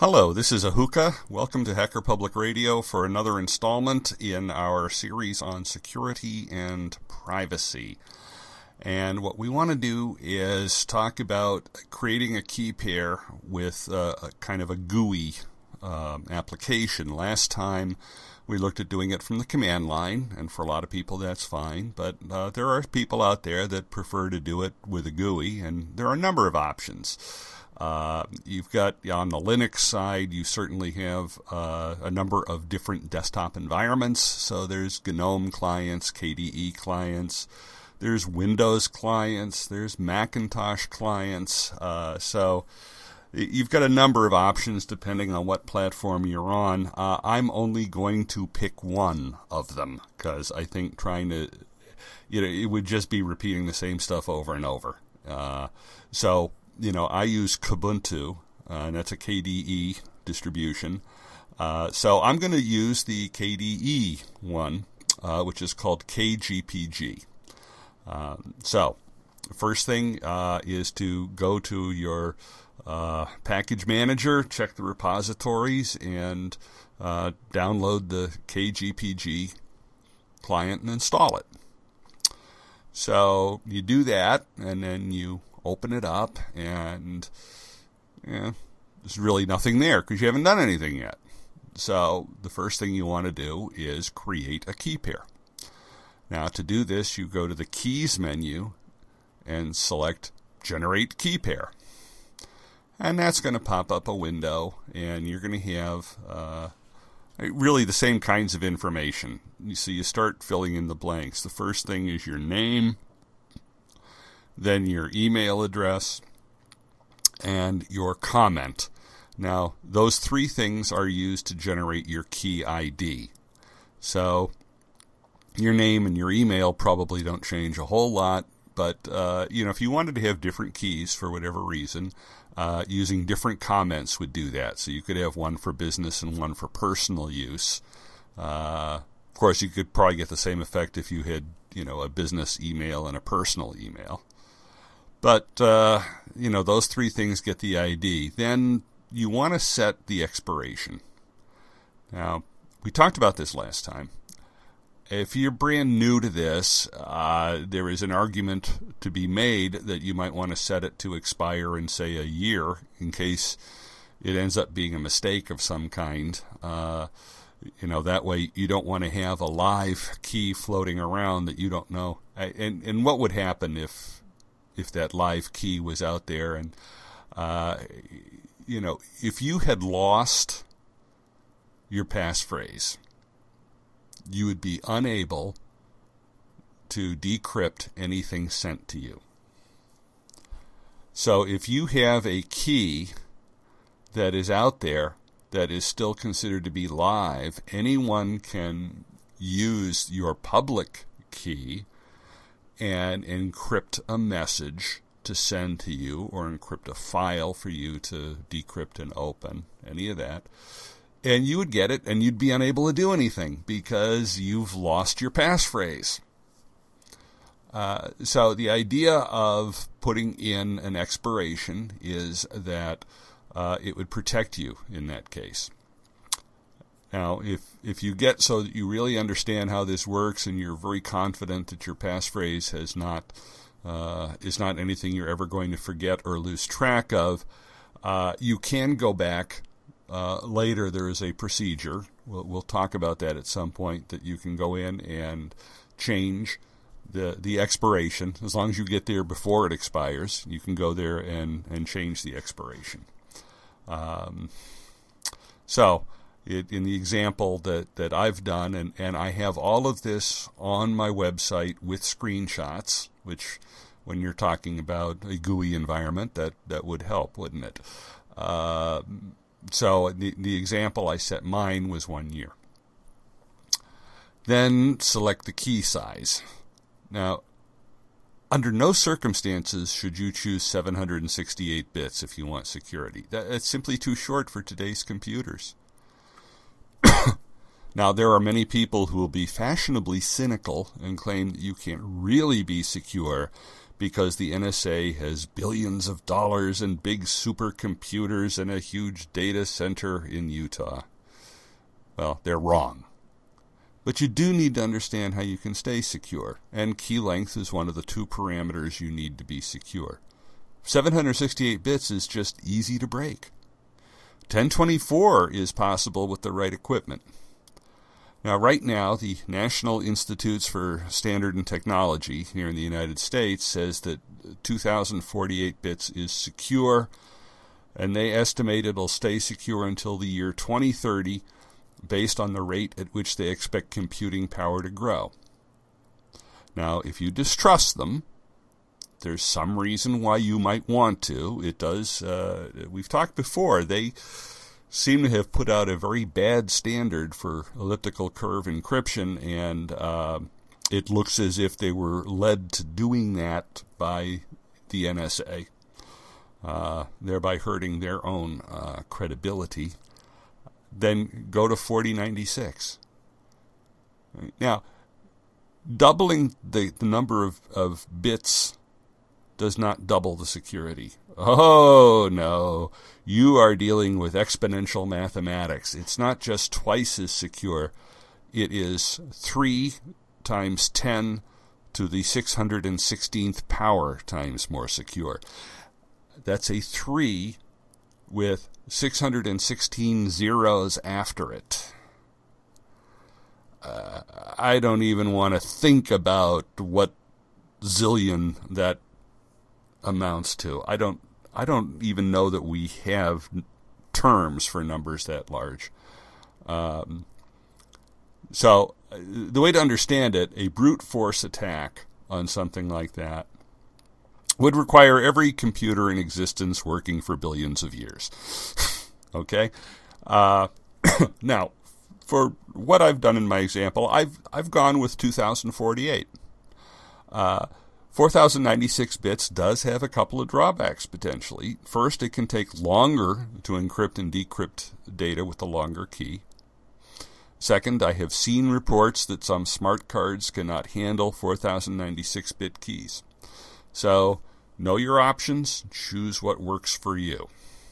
Hello, this is Ahuka. Welcome to Hacker Public Radio for another installment in our series on security and privacy. And what we want to do is talk about creating a key pair with a kind of a GUI application. Last time we looked at doing it from the command line, and for a lot of people that's fine, but there are people out there that prefer to do it with a GUI, and there are a number of options. You've got, on the Linux side, you certainly have a number of different desktop environments. So there's GNOME clients, KDE clients, there's Windows clients, there's Macintosh clients. So you've got a number of options depending on what platform you're on. I'm only going to pick one of them because I think trying to, it would just be repeating the same stuff over and over. I use Kubuntu, and that's a KDE distribution. So I'm going to use the KDE one, which is called KGPG. So first thing is to go to your package manager, check the repositories, and download the KGPG client and install it. So you do that, and then you open it up, and there's really nothing there because you haven't done anything yet. So the first thing you want to do is create a key pair. Now to do this, you go to the Keys menu and select Generate Key Pair. And that's going to pop up a window, and you're going to have really the same kinds of information. So you start filling in the blanks. The first thing is your name, then your email address, and your comment. Now, those three things are used to generate your key ID. So, your name and your email probably don't change a whole lot, but, if you wanted to have different keys for whatever reason, using different comments would do that. So you could have one for business and one for personal use. Of course, you could probably get the same effect if you had, a business email and a personal email. But, those three things get the ID. Then you want to set the expiration. Now, we talked about this last time. If you're brand new to this, there is an argument to be made that you might want to set it to expire in, say, a year in case it ends up being a mistake of some kind. That way you don't want to have a live key floating around that you don't know. And what would happen if that live key was out there and, if you had lost your passphrase, you would be unable to decrypt anything sent to you. So if you have a key that is out there that is still considered to be live, anyone can use your public key and encrypt a message to send to you, or encrypt a file for you to decrypt and open, any of that. And you would get it, and you'd be unable to do anything because you've lost your passphrase. So the idea of putting in an expiration is that it would protect you in that case. Now, if you get so that you really understand how this works and you're very confident that your passphrase is not anything you're ever going to forget or lose track of, you can go back later. There is a procedure. We'll talk about that at some point, that you can go in and change the expiration. As long as you get there before it expires, you can go there and change the expiration. In the example that I've done, and I have all of this on my website with screenshots, which when you're talking about a GUI environment, that would help, wouldn't it? So the example I set mine was 1 year. Then select the key size. Now, under no circumstances should you choose 768 bits if you want security. That's simply too short for today's computers. Now, there are many people who will be fashionably cynical and claim that you can't really be secure because the NSA has billions of dollars and big supercomputers and a huge data center in Utah. Well, they're wrong. But you do need to understand how you can stay secure, and key length is one of the 2 parameters you need to be secure. 768 bits is just easy to break. 1024 is possible with the right equipment. Now, right now, the National Institutes for Standard and Technology here in the United States says that 2048 bits is secure, and they estimate it'll stay secure until the year 2030, based on the rate at which they expect computing power to grow. Now, if you distrust them, there's some reason why you might want to. It does, we've talked before, they seem to have put out a very bad standard for elliptical curve encryption, and it looks as if they were led to doing that by the NSA, thereby hurting their own credibility. Then go to 4096. Now, doubling the number of bits does not double the security. Oh, no. You are dealing with exponential mathematics. It's not just twice as secure. It is 3 times 10 to the 616th power times more secure. That's a 3 with 616 zeros after it. I don't even want to think about what zillion that amounts to. I don't even know that we have terms for numbers that large. So the way to understand it, a brute force attack on something like that would require every computer in existence working for billions of years. Okay? Now, for what I've done in my example, I've gone with 2048. 4096 bits does have a couple of drawbacks, potentially. First, it can take longer to encrypt and decrypt data with the longer key. Second, I have seen reports that some smart cards cannot handle 4096-bit keys. So, know your options, choose what works for you.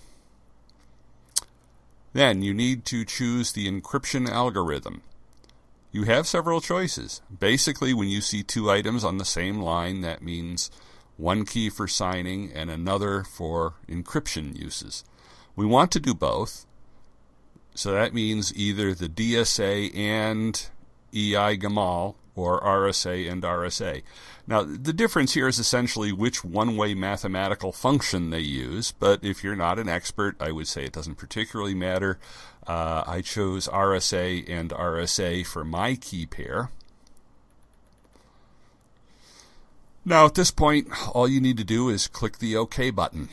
Then, you need to choose the encryption algorithm. You have several choices. Basically, when you see 2 items on the same line, that means one key for signing and another for encryption uses. We want to do both, so that means either the DSA and EI-Gamal or RSA and RSA. Now, the difference here is essentially which one-way mathematical function they use, but if you're not an expert, I would say it doesn't particularly matter. I chose RSA and RSA for my key pair. Now, at this point, all you need to do is click the OK button.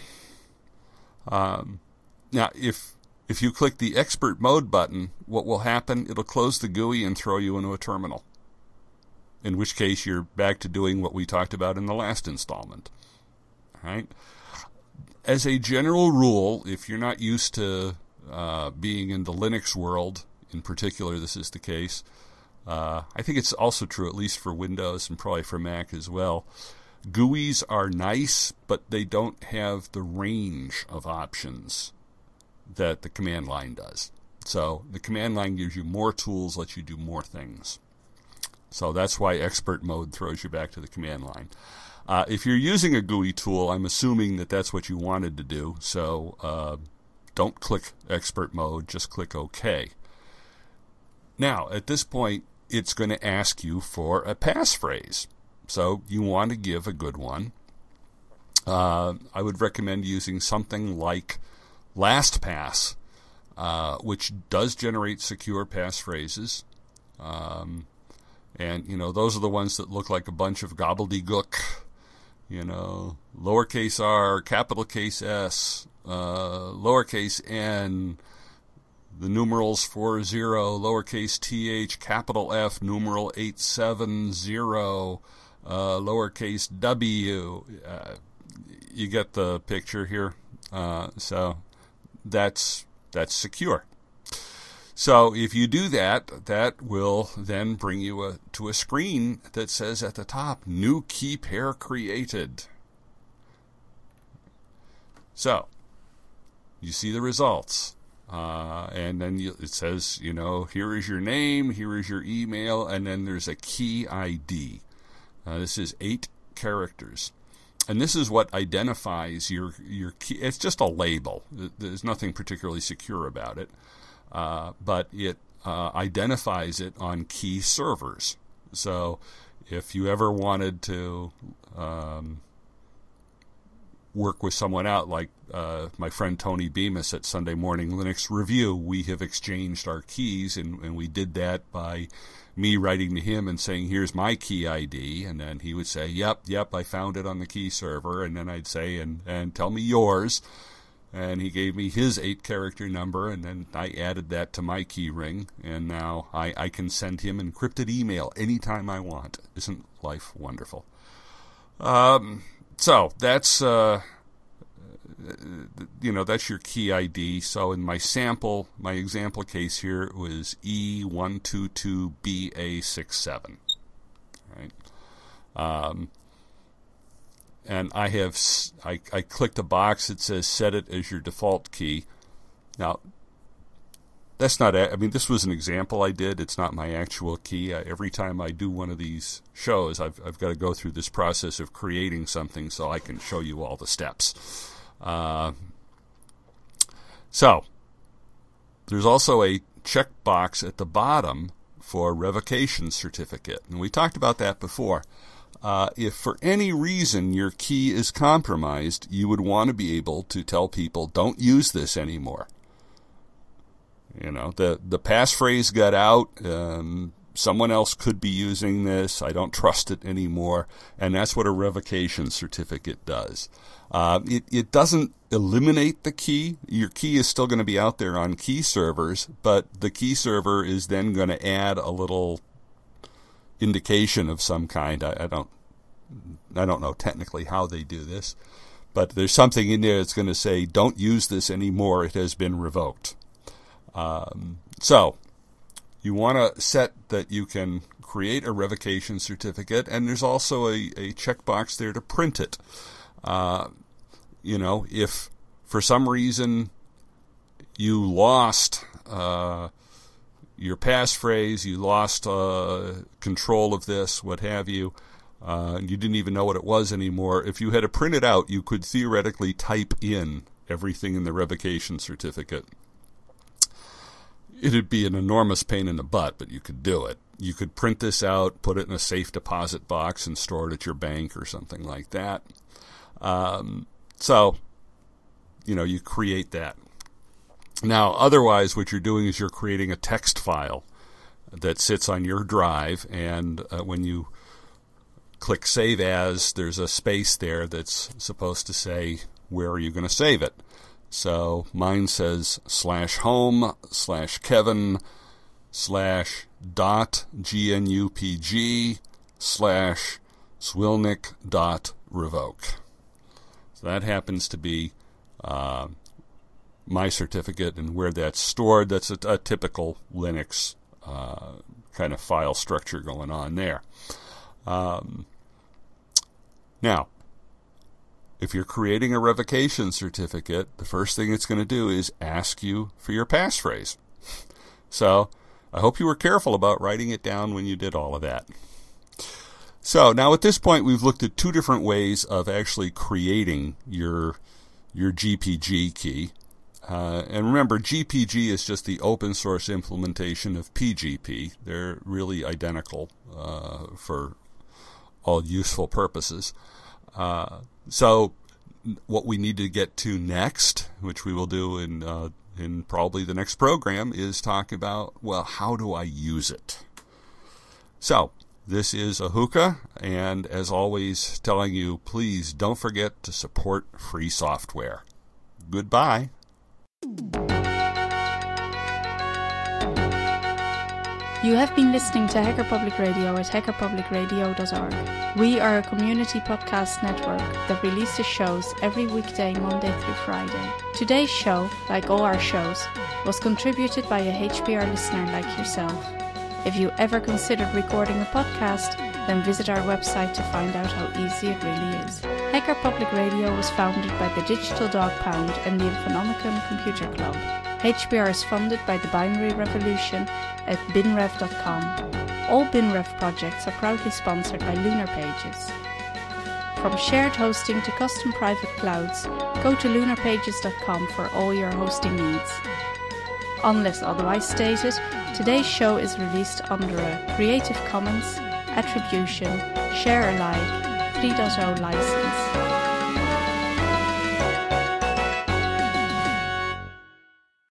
Now, if you click the Expert Mode button, what will happen? It'll close the GUI and throw you into a terminal, in which case you're back to doing what we talked about in the last installment. All right? As a general rule, if you're not used to being in the Linux world, in particular this is the case, I think it's also true at least for Windows and probably for Mac as well, GUIs are nice, but they don't have the range of options that the command line does. So the command line gives you more tools, lets you do more things. So that's why Expert Mode throws you back to the command line. If you're using a GUI tool, I'm assuming that that's what you wanted to do. So don't click Expert Mode, just click OK. Now, at this point, it's going to ask you for a passphrase. So you want to give a good one. I would recommend using something like LastPass, which does generate secure passphrases. And, you know, those are the ones that look like a bunch of gobbledygook. You know, lowercase r, capital case S, lowercase n, the numerals 40, lowercase th, capital F, numeral 870, lowercase w. You get the picture here. So that's secure. So if you do that, that will then bring you to a screen that says at the top, new key pair created. So, you see the results. And then it says, here is your name, here is your email, and then there's a key ID. This is 8 characters. And this is what identifies your key. It's just a label. There's nothing particularly secure about it. But it identifies it on key servers. So if you ever wanted to work with someone out, like my friend Tony Bemis at Sunday Morning Linux Review, we have exchanged our keys, and we did that by me writing to him and saying, here's my key ID, and then he would say, yep, I found it on the key server, and then I'd say, and tell me yours, and he gave me his 8-character number, and then I added that to my key ring, and now I can send him encrypted email anytime I want. Isn't life wonderful? So that's that's your key ID. So in my example case here was E122BA67. Right. And I clicked a box that says set it as your default key. Now, that's not, this was an example I did. It's not my actual key. Every time I do one of these shows, I've got to go through this process of creating something so I can show you all the steps. So, there's also a checkbox at the bottom for revocation certificate. And we talked about that before. If for any reason your key is compromised, you would want to be able to tell people, don't use this anymore. The passphrase got out. Someone else could be using this. I don't trust it anymore. And that's what a revocation certificate does. It doesn't eliminate the key. Your key is still going to be out there on key servers, but the key server is then going to add a little indication of some kind. I don't know technically how they do this, but there's something in there that's going to say, don't use this anymore. It has been revoked. So you want to set that you can create a revocation certificate, and there's also a checkbox there to print it. If for some reason you lost your passphrase, you lost control of this, what have you, and you didn't even know what it was anymore, if you had to print it out, you could theoretically type in everything in the revocation certificate. It'd be an enormous pain in the butt, but you could do it. You could print this out, put it in a safe deposit box, and store it at your bank or something like that. So, you create that. Now, otherwise, what you're doing is you're creating a text file that sits on your drive, and when you click Save As, there's a space there that's supposed to say, where are you going to save it? So mine says /home/kevin/.gnupg/swilnick.revoke. So that happens to be my certificate, and where that's stored, that's a typical Linux kind of file structure going on there. Now, if you're creating a revocation certificate, the first thing it's going to do is ask you for your passphrase. So I hope you were careful about writing it down when you did all of that. So now at this point, we've looked at 2 different ways of actually creating your GPG key. And remember, GPG is just the open source implementation of PGP. They're really identical for all useful purposes. So what we need to get to next, which we will do in probably the next program, is talk about, well, how do I use it? So this is Ahuka, and as always, telling you, please don't forget to support free software. Goodbye. You have been listening to Hacker Public Radio at hackerpublicradio.org. We are a community podcast network that releases shows every weekday, Monday through Friday. Today's show, like all our shows, was contributed by a HPR listener like yourself. If you ever considered recording a podcast, then visit our website to find out how easy it really is. Hacker Public Radio was founded by the Digital Dog Pound and the Infonomicon Computer Club. HPR is funded by the Binary Revolution at binrev.com. All BinRev projects are proudly sponsored by Lunar Pages. From shared hosting to custom private clouds, go to lunarpages.com for all your hosting needs. Unless otherwise stated, today's show is released under a Creative Commons Attribution Share Alike 3.0 license.